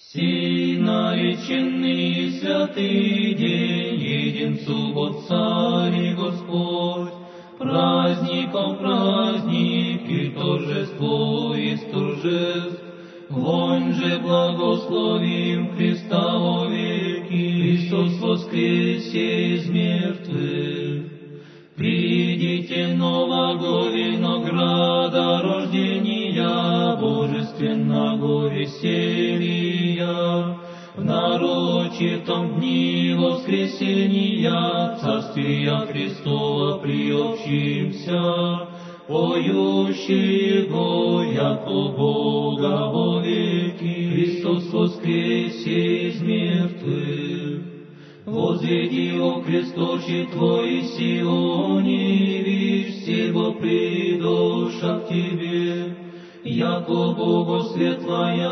Сей нареченный святый день, един суббот Царь и Господь, праздником праздник и торжество есть торжеств. Вонь же благословим Христа во веки, Христос воскресе из мертвых. Придите нового винограда рождения божественного веселья, в нарочитом дни воскресения Царствия Христова приобщимся, поющие Его, яко Бога во веки, Христос воскресе из мертвых. Возведи, о кресточи Твои, Сионе, вишь всего придоша к Тебе, яко Богу светлая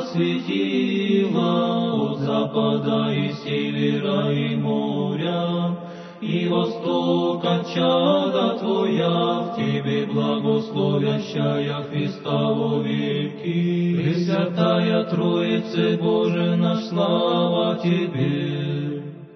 светила от запада и севера и моря, и востока чада Твоя в Тебе благословящая Христа во веки. Пресвятая Троице Боже наш, слава Тебе!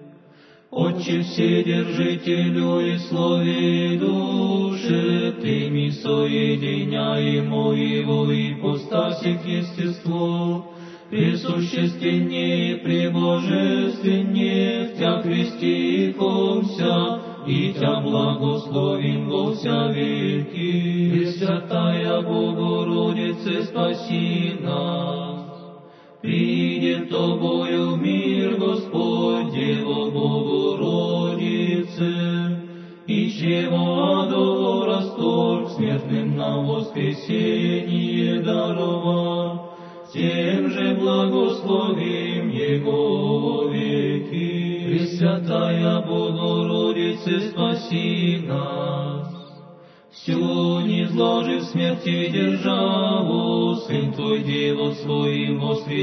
Отче Вседержителю и слове и душе, Ты соединяемо Его ипостаси к естеству, пресущественнее и пребожественнее, в Тя крестихомся, и Тя благословим во вся веки. Пресвятая Богородице, спаси нас! Придет Тобою в мир Господь, Дева Богородице, и чего адово расторг смертным на воскресение дарова, тем же благословим Его во веки. Пресвятая Богородице, спаси нас! Всю низложив смерти державу, Сын Твой Дева своим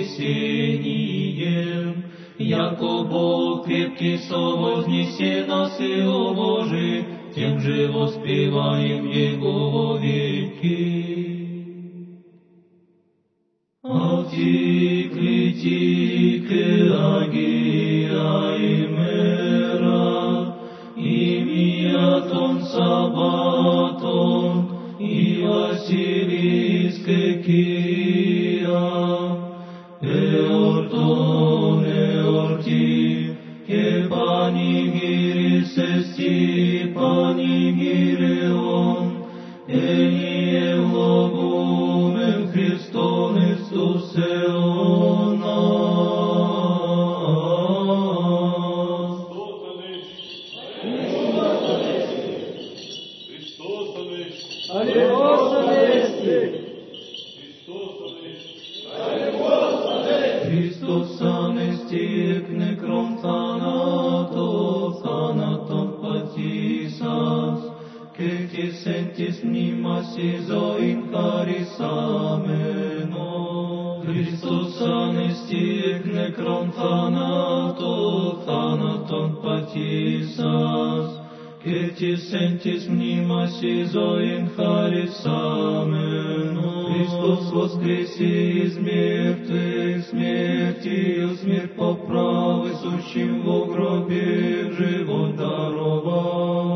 воскресением, яко Бог крепкий совознесе нас и о Божий, тем же воспеваем Его во веки. Автиклитике агия и мера, имиатон сабатон, и Василийске кия, эортон, эорти, ке панигирис эсти панигиреон, эни эвлогумен Христон Иисусе он Христос анестик некрон θάνατον πατήσας, και της εν της μνήμας η ζωήν χαρισάμενο. Χριστός ανέστη εκ νεκρών θάνατον πατήσας, και της εν της μνήμας η ζωήν χαρισάμενο. Χριστός воскресе из мертвых, смертью смерть поправы, сущим во гробе живот даровал.